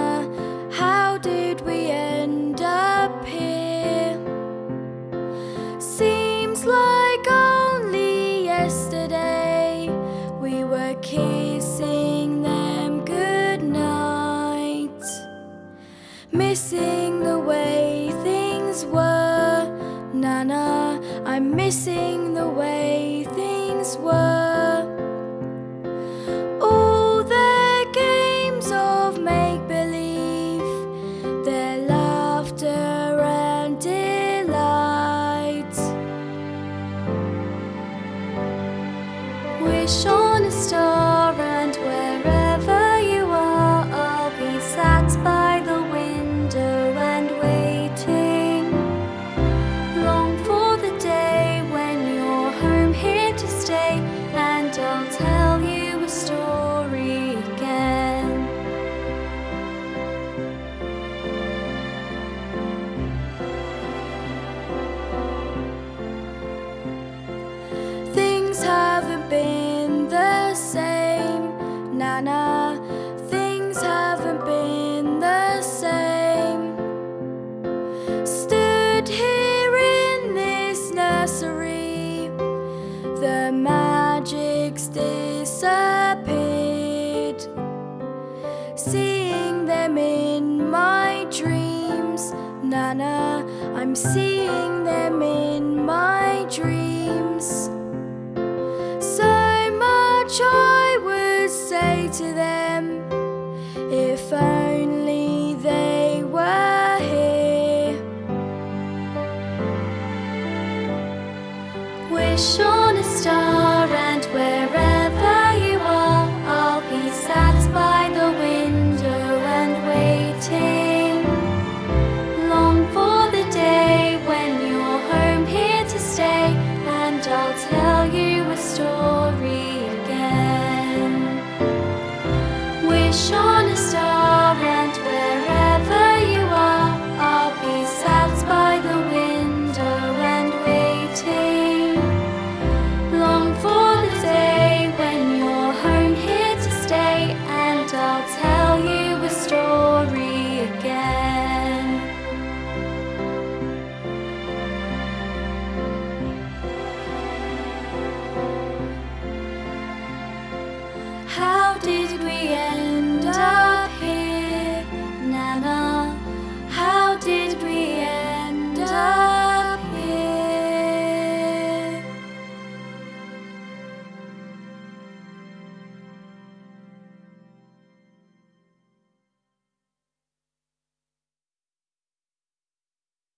Nana, how did we end up here? Seems like only yesterday we were kissing them goodnight, missing the way things were. Nana, I'm missing the way things were. All their games of make-believe, their laughter and delight. Wish on a star, and wherever you are, I'll be sat by the window and waiting. Long for the day when you're home here to stay, and I'll tell you a story again. Things haven't been the same, Nana. Things haven't been the same. Stood here in this nursery, the magic's disappeared. Seeing them in my dreams, Nana, I'm seeing them in my dreams. So much I would say to them,